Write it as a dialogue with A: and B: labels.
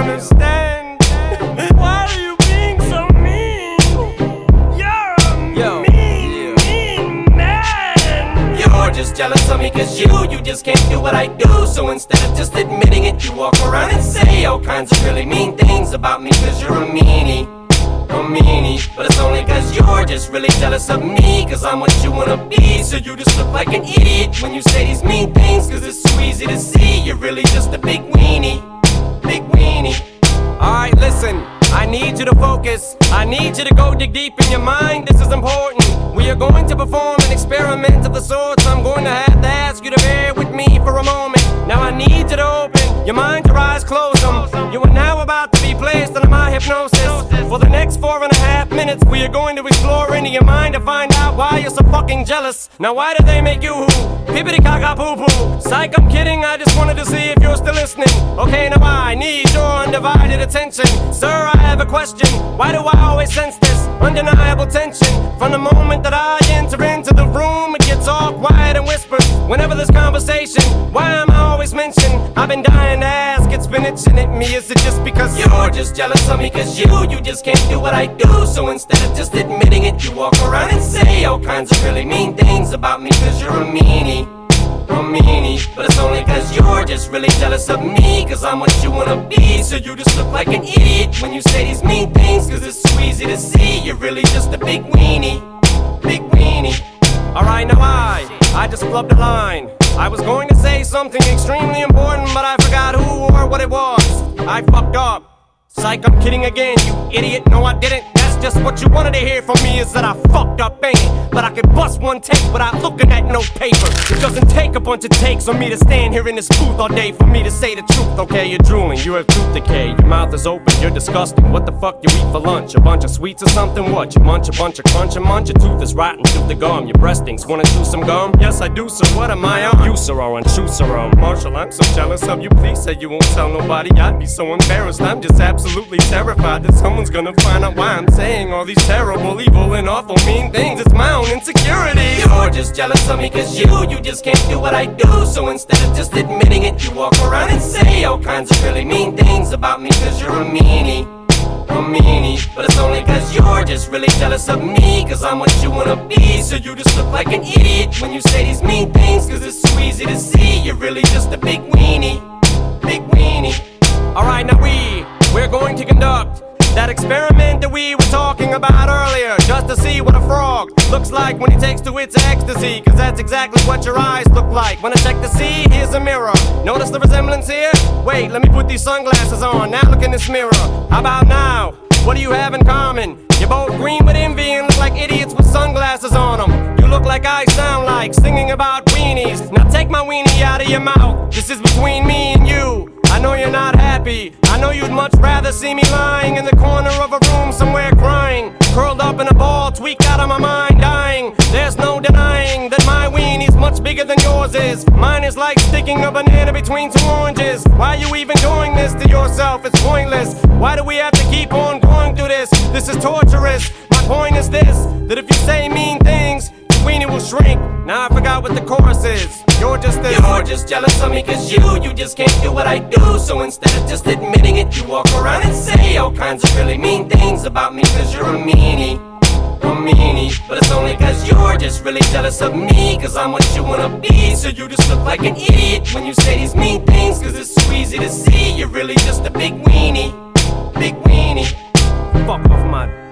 A: understand. Why are you being so mean? You're a mean man. You're just jealous of me cause you just can't do what I do. So instead of just admitting it, you walk around and say all kinds of really mean things about me cause you're a meanie. But it's only cause you're just really jealous of me, cause I'm what you wanna be. So you just look like an idiot when you say these mean things, cause it's so easy to see you're really just a big weenie. Alright, listen, I need you to focus. I need you to go dig deep in your mind, this is important. We are going to perform an experiment of the sorts. I'm going to have to ask you to bear with me for a moment. Now I need you to open your mind, your eyes, close them. You are now about to be placed under my hypnosis. For the next 4.5 minutes, we are going to explore into your mind to find out why you're so fucking jealous. Now why do they make you who? Pippity caca poo poo. Psych, I'm kidding, I just wanted to see if you're still listening. Okay, now I need your undivided attention. Sir, I have a question. Why do I always sense this undeniable tension? From the moment that I enter into the room, it gets all quiet and whispers. Whenever there's conversation, why am I always mentioned? I've been dying to ask, it's been itching at me. Is it just because you're just jealous of me cause you just can't do what I do? So instead of just admitting it, you walk around and say all kinds of really mean things about me cause you're a meanie. But it's only cause you're just really jealous of me, cause I'm what you wanna be. So you just look like an idiot when you say these mean things, cause it's so easy to see you're really just a big weenie. Alright, now I just flubbed a line. I was going to say something extremely important, but I forgot who or what it was. I fucked up. Psych, I'm kidding again, you idiot. No, I didn't. That's just what you wanted to hear from me, is that I fucked up, ain't it? But I could bust one take without looking at no paper. It doesn't take a bunch of takes on me to stand here in this booth all day for me to say the truth. Okay, you're drooling, you have tooth decay. Your mouth is open, you're disgusting. What the fuck you eat for lunch? A bunch of sweets or something? What? You munch a bunch of crunch and munch? Your tooth is rotten through the gum. Your breast stinks. Wanna chew some gum? Yes, I do, so what am I on? You, sir, are on true, sir, Marshall, I'm so jealous of you. Please say you won't tell nobody. I'd be so embarrassed. I'm just absolutely terrified that someone's gonna find out why I'm saying all these terrible, evil, and awful mean things. It's my own insecurity. You're just jealous of me cause you just can't do what I do. So instead of just admitting it, you walk around and say all kinds of really mean things about me cause you're a meanie. But it's only cause you're just really jealous of me, cause I'm what you wanna be. So you just look like an idiot when you say these mean things, cause it's so easy to see you're really just a big weenie. Alright, now we're going to conduct that experiment that we were talking about earlier, just to see what a frog looks like when he takes to its ecstasy, cause that's exactly what your eyes look like. When I check to see, here's a mirror. Notice the resemblance here? Wait, let me put these sunglasses on. Now look in this mirror. How about now? What do you have in common? You're both green with envy and look like idiots with sunglasses on them. You look like I sound like singing about weenies. Now take my weenie out of your mouth. This is between me and you. I know you're not happy. I know you'd much rather see me lying in the corner of a room somewhere crying, curled up in a ball, tweaked out of my mind, dying. There's no denying that my weenie's much bigger than yours is. Mine is like sticking a banana between two oranges. Why are you even doing this to yourself? It's pointless. Why do we have to keep on going through this? This is torturous. My point is this, that if you say mean things, your weenie will shrink. Now I forgot what the chorus is. You're just jealous of me cause you just can't do what I do. So instead of just admitting it, you walk around and say all kinds of really mean things about me cause you're a meanie. But it's only cause you're just really jealous of me, cause I'm what you wanna be. So you just look like an idiot when you say these mean things, cause it's so easy to see you're really just a big weenie. Fuck off my